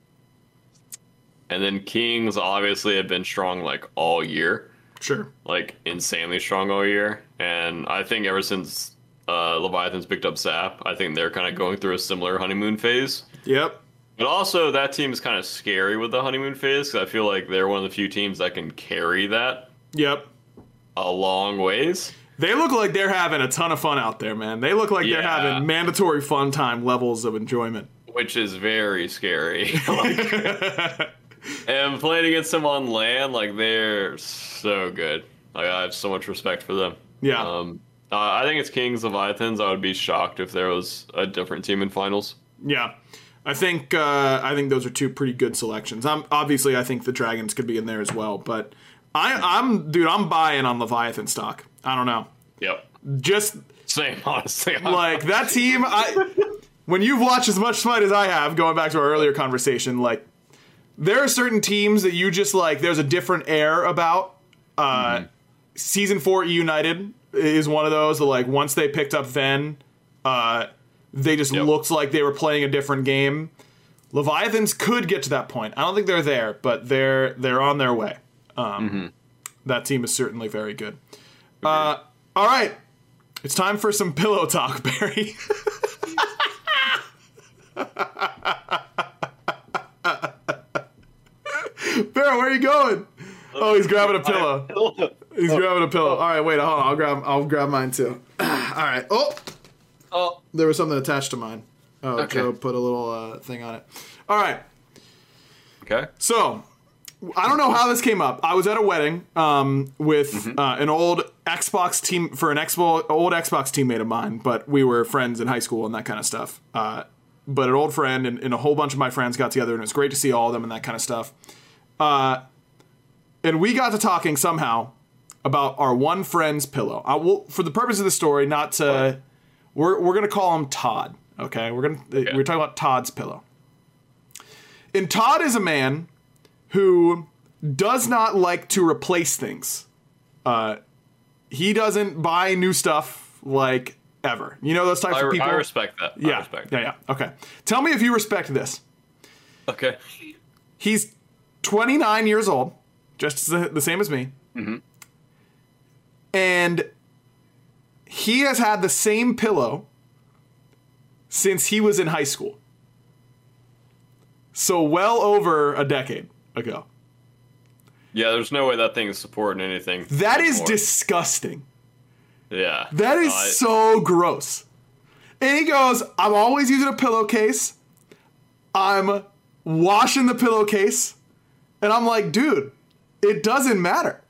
then Kings obviously have been strong like all year.
Sure. Like
insanely strong all year. And I think ever since Leviathans picked up Zap, I think they're kind of going through a similar honeymoon phase.
Yep.
But also that team is kind of scary with the honeymoon phase, because I feel like they're one of the few teams that can carry that.
Yep.
A long ways.
They look like they're having a ton of fun out there, man. They look like they're having mandatory fun time levels of enjoyment.
Which is very scary. And playing against them on LAN, like, they're so good. Like, I have so much respect for them.
Yeah.
I think it's Kings, Leviathans. I would be shocked if there was a different team in finals.
Yeah. I think those are 2 pretty good selections. I think the Dragons could be in there as well, but I'm buying on Leviathan stock. I don't know.
Yep.
Just
same, honestly.
Like that team, when you've watched as much Smite as I have, going back to our earlier conversation, like there are certain teams that you just like. There's a different air about. Season 4 United is one of those that, like, once they picked up Ven, they just looked like they were playing a different game. Leviathans could get to that point. I don't think they're there, but they're on their way. That team is certainly very good. All right. It's time for some pillow talk, Barry. Barry, where are you going? Oh, he's grabbing a pillow. He's grabbing a pillow. All right, wait, hold on. I'll grab mine too. All right. Oh, there was something attached to mine. Oh, okay. Joe put a little thing on it. All right.
Okay.
So, I don't know how this came up. I was at a wedding with an old Xbox team old Xbox teammate of mine, but we were friends in high school and that kind of stuff. But an old friend and a whole bunch of my friends got together, and it was great to see all of them and that kind of stuff. And we got to talking somehow about our one friend's pillow. For the purpose of the story, not to, we're going to call him Todd. Okay, we're talking about Todd's pillow. And Todd is a man who does not like to replace things. He doesn't buy new stuff like ever. You know those types of people?
I respect that.
Yeah.
I respect
Yeah. Okay. Tell me if you respect this.
Okay.
He's 29 years old, just the same as me.
Mm-hmm.
And he has had the same pillow since he was in high school. So well over a decade ago.
Yeah, there's no way that thing is supporting anything.
That is
anymore.
disgusting.
Yeah.
That is so gross. And he goes, I'm always using a pillowcase. I'm washing the pillowcase. And I'm like, dude, it doesn't matter.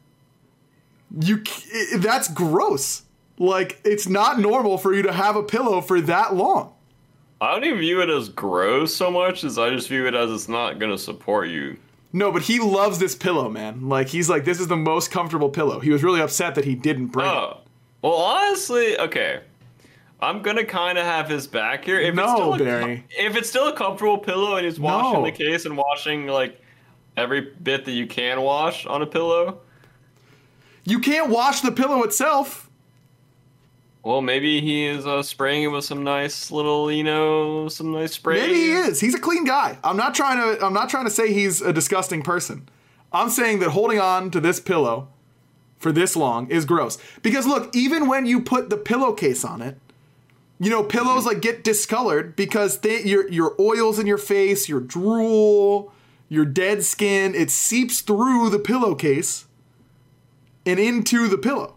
That's gross. Like, it's not normal for you to have a pillow for that long.
I don't even view it as gross so much as I just view it as it's not going to support you.
No, but he loves this pillow, man. Like, he's like, this is the most comfortable pillow. He was really upset that he didn't bring it.
Well, honestly, okay. I'm going to kind of have his back here. If
Barry.
If it's still a comfortable pillow and he's washing
No.
the case and washing, like, every bit that you can wash on a pillow.
You can't wash the pillow itself.
Well, maybe he is spraying it with some nice little, some nice spray.
Maybe he is. He's a clean guy. I'm not trying to say he's a disgusting person. I'm saying that holding on to this pillow for this long is gross. Because look, even when you put the pillowcase on it, you know, pillows like get discolored because your oils in your face, your drool, your dead skin, it seeps through the pillowcase and into the pillow.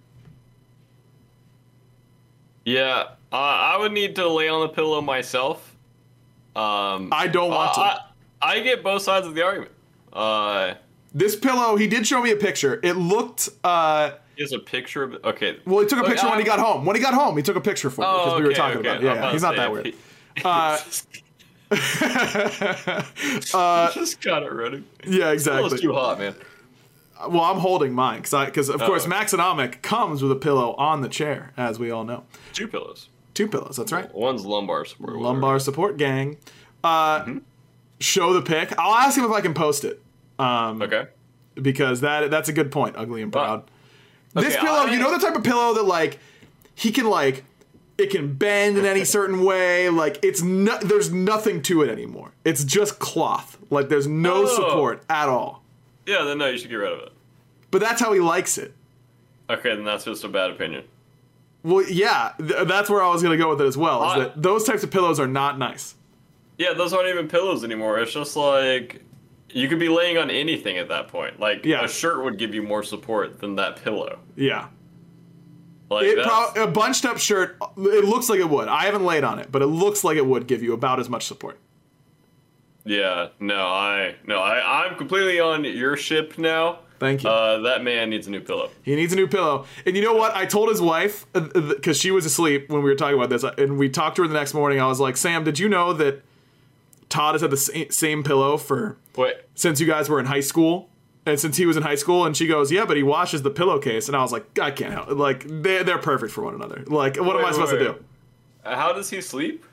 Yeah, I would need to lay on the pillow myself.
I don't want to.
I get both sides of the argument.
This pillow, he did show me a picture. It looked...
He has a picture of it? Okay.
Well, he took a picture when he got home. When he got home, he took a picture for me because we were talking about it. Yeah, he's not that weird.
Just got it ready.
Yeah, exactly.
It's too hot, man.
Well, I'm holding mine because of course Maxonomic comes with a pillow on the chair, as we all know.
2 pillows.
2 pillows, that's right.
One's lumbar support.
Lumbar support gang. Show the pic. I'll ask him if I can post it.
Okay.
Because that's a good point, Ugly and Proud. This
okay,
pillow, you know the type of pillow that like he can like it can bend in any certain way. Like there's nothing to it anymore. It's just cloth. Like there's no support at all.
Yeah, then no, you should get rid of it.
But that's how he likes it.
Okay, then that's just a bad opinion.
Well, yeah, that's where I was going to go with it as well, is that those types of pillows are not nice.
Yeah, those aren't even pillows anymore. It's just like, you could be laying on anything at that point. Like, a shirt would give you more support than that pillow.
Yeah.
Like
a bunched up shirt, it looks like it would. I haven't laid on it, but it looks like it would give you about as much support.
Yeah, I'm completely on your ship now.
Thank you.
That man needs a new pillow.
He needs a new pillow. And you know what? I told his wife, because she was asleep when we were talking about this, and we talked to her the next morning. I was like, Sam, did you know that Todd has had the same pillow since you guys were in high school? And since he was in high school? And she goes, yeah, but he washes the pillowcase. And I was like, I can't help it. Like, they're perfect for one another. Like, what am I supposed to do?
How does he sleep?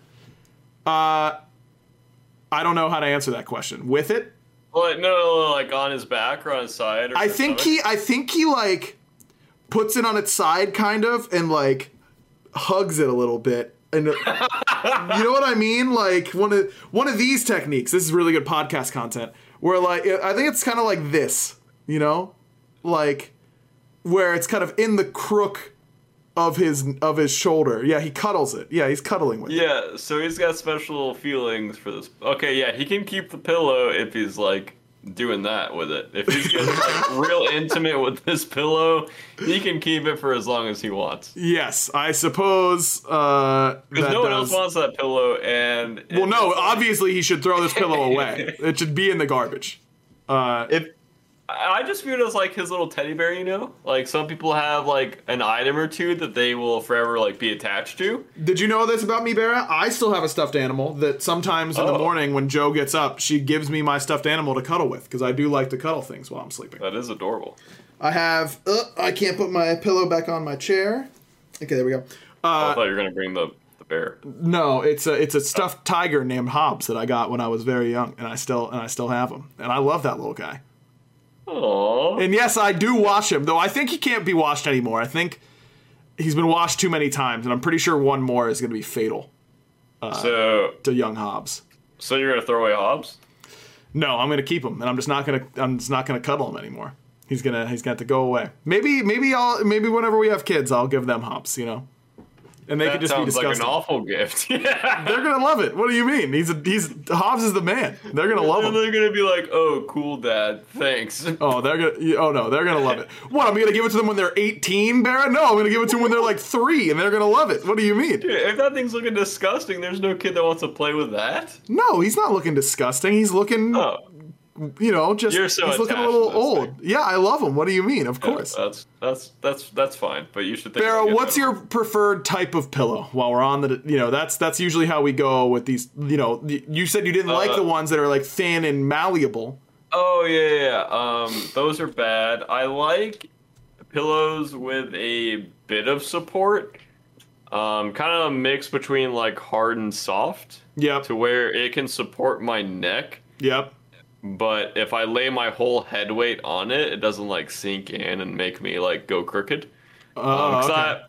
I don't know how to answer that question. With it?
Well, no, like on his back or on his side? Or
I think he like puts it on its side kind of and like hugs it a little bit. And you know what I mean? Like one of these techniques. This is really good podcast content. Where like I think it's kind of like this, you know, like where it's kind of in the crook of his shoulder. Yeah, he cuddles it. Yeah, he's cuddling with it.
Yeah, so he's got special feelings for this. Okay, yeah, he can keep the pillow if he's like doing that with it. If he's getting like real intimate with this pillow, he can keep it for as long as he wants.
Yes, I suppose.
Because no one else wants that pillow, and
well, no, obviously he should throw this pillow away. It should be in the garbage.
I just view it as like his little teddy bear, you know? Like some people have like an item or two that they will forever like be attached to.
Did you know this about me, Barra? I still have a stuffed animal that sometimes in the morning when Joe gets up, she gives me my stuffed animal to cuddle with because I do like to cuddle things while I'm sleeping.
That is adorable.
I have, I can't put my pillow back on my chair. Okay, there we go.
I thought you were going to bring the bear.
No, it's a stuffed tiger named Hobbs that I got when I was very young, and I still have him. And I love that little guy.
Aww.
And yes, I do wash him, though I think he can't be washed anymore. I think he's been washed too many times, and I'm pretty sure one more is going to be fatal
So
to young Hobbs.
you're gonna throw away Hobbs?
No, I'm going to keep him, and I'm just not going to cuddle him anymore. He's gonna have to go away. Maybe whenever we have kids, I'll give them Hobbs, you know, and they
That
can just be
sounds like
disgusting.
an awful gift. Yeah.
They're gonna love it. What do you mean? He's Hobbs is the man. They're gonna love
And
him.
they're gonna be like, "Oh, cool, Dad. Thanks."
Oh, they're gonna love it. What? I'm gonna give it to them when they're 18, Barrett? No, I'm gonna give it to them when they're like 3, and they're gonna love it. What do you mean?
Dude, if that thing's looking disgusting, there's no kid that wants to play with that.
No, he's not looking disgusting. He's looking,
Oh,
just
You're so
he's looking a
attached
little
to this
old.
thing.
Yeah, I love him. What do you mean? Of course.
that's fine. But you should think.
Barrett, what's your preferred type of pillow? While we're on that's usually how we go with these. You said you didn't like the ones that are like thin and malleable.
Oh yeah. Those are bad. I like pillows with a bit of support. Kind of a mix between like hard and soft.
Yep.
To where it can support my neck.
Yep.
But if I lay my whole head weight on it, it doesn't like sink in and make me like go crooked.
Okay.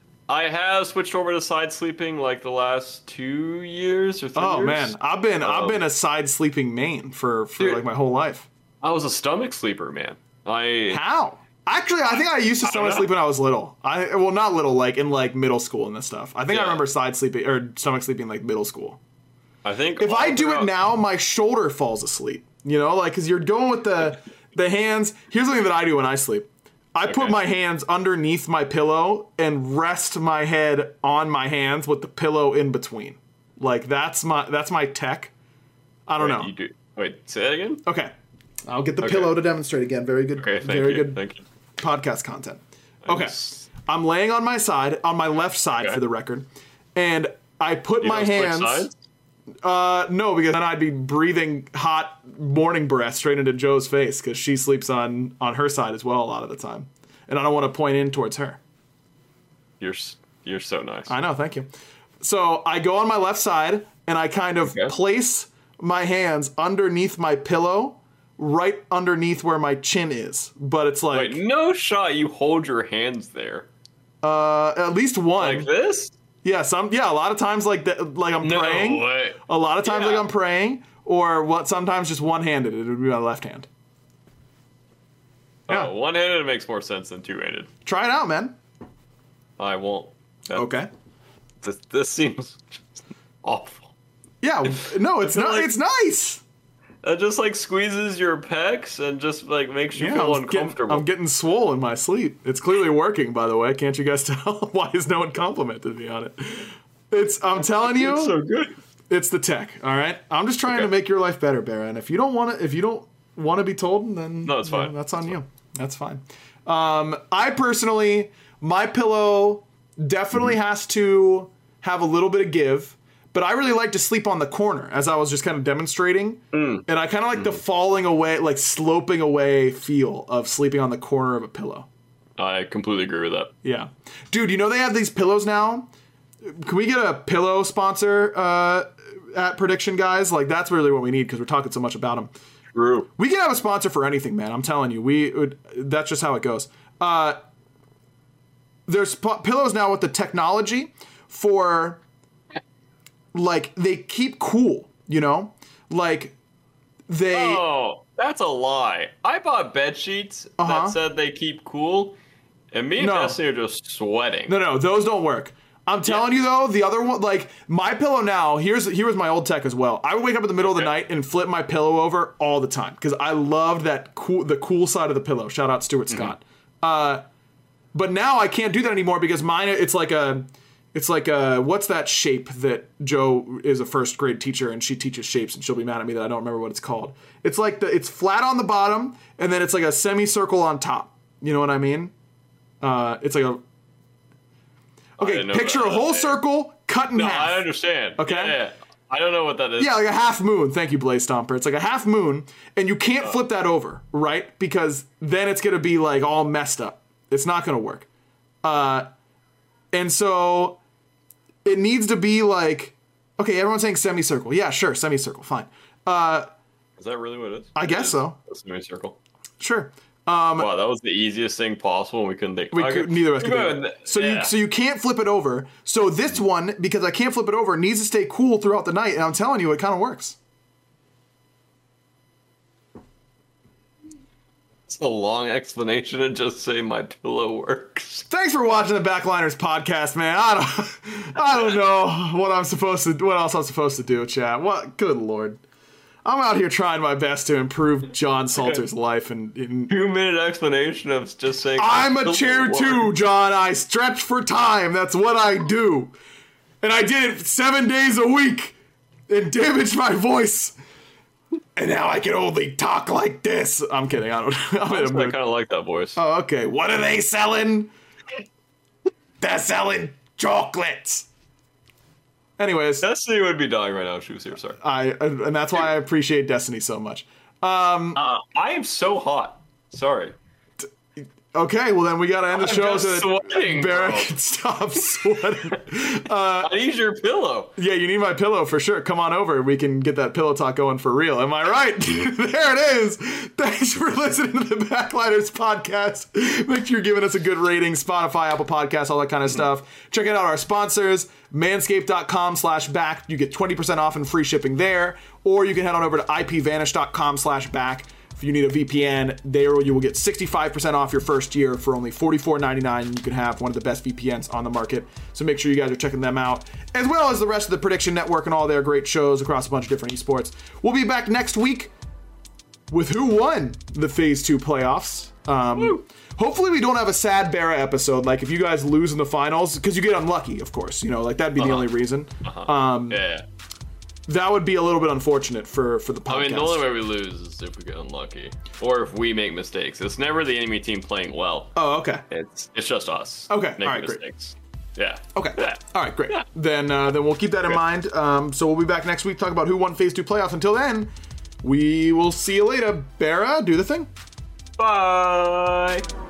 I have switched over to side sleeping like the last 2 years or 3 years.
Oh man, I've been a side sleeping main for
Dude.
like my whole life.
I was a stomach sleeper, man.
How? Actually, I think I used to stomach
know.
sleep when I was little. Not little, like in like middle school and this stuff. I think I
Yeah.
remember side sleeping or stomach sleeping like middle school.
I think
If I
all
do it
throughout-
now, my shoulder falls asleep. Because you're going with the hands. Here's something that I do when I sleep. I put
Okay.
my hands underneath my pillow and rest my head on my hands with the pillow in between. Like that's my tech. I don't know.
You do. Wait, say that again.
Okay. I'll get the pillow to demonstrate again. Very good.
Okay, thank
very
you.
good
Thank you.
podcast content. Okay.
Just-
I'm laying on my side, on my left side
Okay.
for the record, and I put
You
my
don't switch
hands.
sides?
No, because then I'd be breathing hot morning breath straight into Joe's face because she sleeps on her side as well a lot of the time, and I don't want to point in towards her.
You're so nice.
I know, thank you. So I go on my left side and I kind of
Okay.
place my hands underneath my pillow, right underneath where my chin is. But it's like
Wait, no shot. You hold your hands there
at least one.
like this.
Yeah, a lot of times like that, like I'm
No
praying.
way.
A lot of times
Yeah.
like I'm praying, or sometimes just one-handed. It would be my left hand. Yeah.
Oh, one-handed makes more sense than two-handed.
Try it out, man.
I won't.
Okay.
This seems awful.
Yeah. No, it's not.
like-
It's nice.
It just like squeezes your pecs and just like makes you
Yeah,
feel
I'm
uncomfortable.
getting swole in my sleep. It's clearly working, by the way. Can't you guys tell? Why is no one complimented me on it? I'm telling you,
It's so good.
it's the tech. All right. I'm just trying to
Okay.
make your life better, Baron. If you don't want to be told, then
No, it's fine.
That's on you. That's fine. I personally, my pillow definitely has to have a little bit of give. But I really like to sleep on the corner, as I was just kind of demonstrating. And I kind of like the falling away, like sloping away feel of sleeping on the corner of a pillow.
I completely agree with that.
Yeah. Dude, they have these pillows now? Can we get a pillow sponsor at Prediction, guys? Like, that's really what we need because we're talking so much about them.
True.
We can have a sponsor for anything, man. I'm telling you. That's just how it goes. There's pillows now with the technology for... like they keep cool, like they
Oh, that's a lie. I bought bed sheets that said they keep cool, and me and
No.
Destiny are just sweating.
no those don't work. I'm telling you though, the other one, like my pillow now, here was my old tech as well. I would wake up in the middle of the night and flip my pillow over all the time because I loved the cool side of the pillow. Shout out Stuart Scott. But now I can't do that anymore because mine it's like a what's that shape that Joe is a first grade teacher and she teaches shapes and she'll be mad at me that I don't remember what it's called. It's like it's flat on the bottom and then it's like a semicircle on top. You know what I mean? It's like
didn't know
picture
that.
a whole circle cut in
No,
half.
I understand.
Okay.
Yeah. I don't know what that is.
Yeah, like a half moon. Thank you, Blaze Stomper. It's like a half moon, and you can't flip that over, right? Because then it's gonna be like all messed up. It's not gonna work. And so it needs to be like, okay, everyone's saying semicircle. Yeah, sure, semicircle, fine.
Is that really what it is?
I guess so.
A semicircle.
Sure.
Wow, that was the easiest thing possible, and we couldn't think.
Neither of us could do it. So you can't flip it over. So this one, because I can't flip it over, needs to stay cool throughout the night, and I'm telling you, it kind of works.
It's a long explanation and just say my pillow works.
Thanks for watching the Backliners podcast, man. I don't know what else I'm supposed to do, chat. What? Good Lord. I'm out here trying my best to improve John Salter's life. And
2-minute explanation of just saying
I'm a chair too, John. I stretch for time. That's what I do. And I did it 7 days a week and damaged my voice. And now I can only talk like this. I'm kidding. I
kind of like that voice.
Oh, okay. What are they selling? They're selling chocolates. Anyways,
Destiny would be dying right now if she was here. Sorry.
And that's why I appreciate Destiny so much.
I am so hot. Sorry.
Okay, well then we gotta end the show so
that
Barrett can stop sweating.
I need your pillow.
Yeah, you need my pillow for sure. Come on over. We can get that pillow talk going for real. Am I right? There it is. Thanks for listening to the Backliners podcast. Make sure you're giving us a good rating. Spotify, Apple Podcasts, all that kind of stuff. Check out our sponsors. Manscaped.com/back. You get 20% off and free shipping there. Or you can head on over to IPVanish.com/back. If you need a VPN, there you will get 65% off your first year for only $44.99. You can have one of the best VPNs on the market. So make sure you guys are checking them out, as well as the rest of the Prediction Network and all their great shows across a bunch of different esports. We'll be back next week with who won the Phase 2 playoffs. Hopefully we don't have a sad Barra episode, like if you guys lose in the finals, because you get unlucky, of course. You know, like that'd be the only reason.
Yeah.
That would be a little bit unfortunate for the podcast.
I mean, the only way we lose is if we get unlucky. Or if we make mistakes. It's never the enemy team playing well.
Oh, okay.
It's just us.
Okay,
making
all right,
mistakes. Great. Yeah.
Okay.
Yeah.
All right, great.
Yeah.
Then we'll keep that in mind. So we'll be back next week, talk about who won Phase 2 playoffs. Until then, we will see you later. Barra, do the thing.
Bye.